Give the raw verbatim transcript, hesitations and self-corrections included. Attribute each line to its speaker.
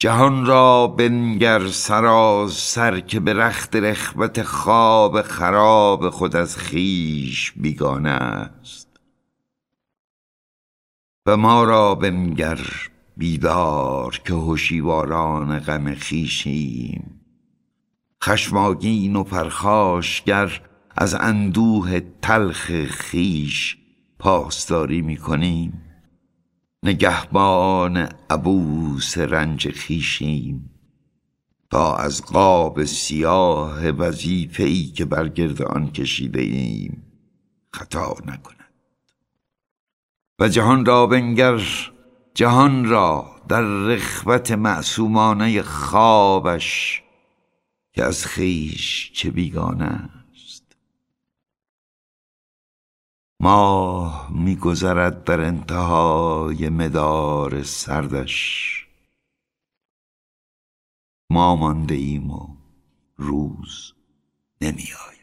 Speaker 1: جهان را بنگر سراسر که به رخت رخوت خواب خراب خود از خویش بیگانه است. و ما را بنگر بیدار که هوشیواران غم خویشیم، خشمگین و پرخاشگر از اندوه تلخ خویش پاسداری می‌کنیم. نگهبان عبوس رنج خویشیم تا از قاب سیاه وظیفه‌ای که بر گرد آن کشیده ایم خطا نکند. و جهان را بنگر، جهان را در رخوت معصومانه خوابش که از خویش چه بیگانه است. ماه می‌گذرد در انتهای مدار سردش، ما مانده ایم و روز نمی‌آید.